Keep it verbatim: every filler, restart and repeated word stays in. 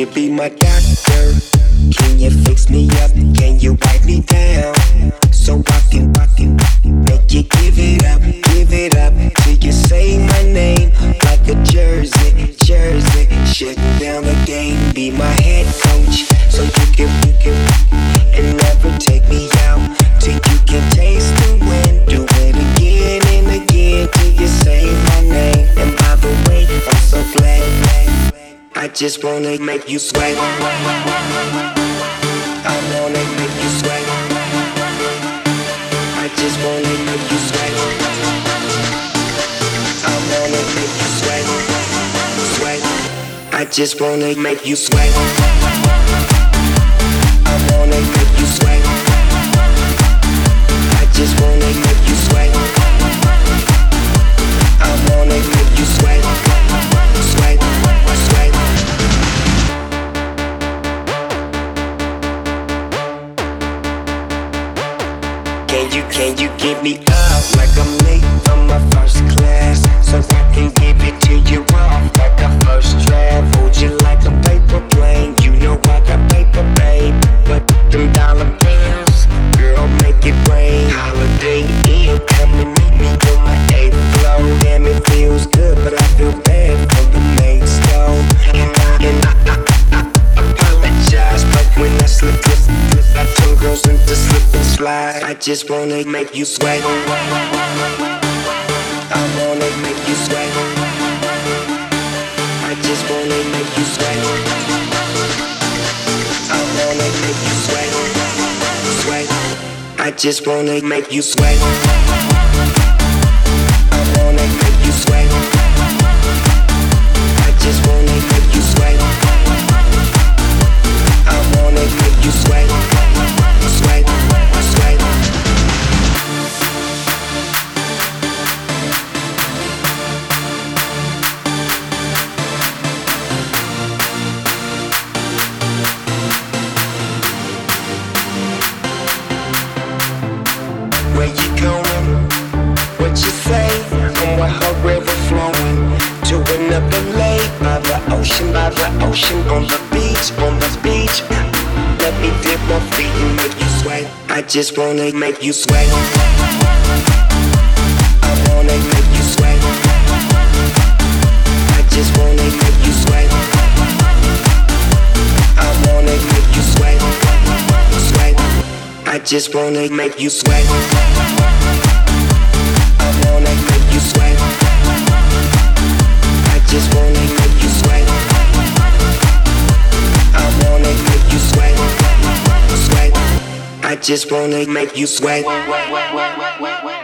be my doctor? Can you fix me up? Can you wipe me down? So I can, I can make you give it up, give it up till you say my name like a jersey, jersey. Shutting down the game, be my head coach, so you can, you can, and never take me out till you can taste the wind. Do it again and again till you say my name. And by the way, I'm so glad, I just wanna make you sweat. I wanna make you sweat. I just wanna make you sweat. I wanna make you sweat, sweat. I just wanna make you sweat. I wanna make you sweat. I just wanna make you sweat. I wanna make you sweat, sweat, sweat. Can you, can you give me up like I'm late from my first class, so I can give it to you off like a first draft? Hold you like a paper plane, you know I got paper, babe. But them dollar bills, girl, make it rain. Holiday Inn, come and meet me on my eighth floor. Damn, it feels good, but I feel bad for the maid's though. And I, and I, I, I, I apologize, but when I slip, slip, slip, I turn girls into slip and slide. I just wanna make you sweat. I wanna make you sweat. I just wanna make you sweat. I wanna make you sweat, sweat. I just wanna make you sweat. I wanna make you sweat. I just wanna make you sweat. I wanna make you sweat, sweat, sweat. Where you going? What you say? I'm with her river flowing to another lake by the ocean, by the ocean, on the beach, on the beach. Let me dip my feet and make you sweat. I just wanna make you sweat. I wanna make you sweat. I just wanna make you sweat. I wanna make you sweat, sweat. I just wanna make you sweat. I wanna make you sweat. I just wanna make you sweat. I wanna make you sweat, sweat. I just wanna make you sweat.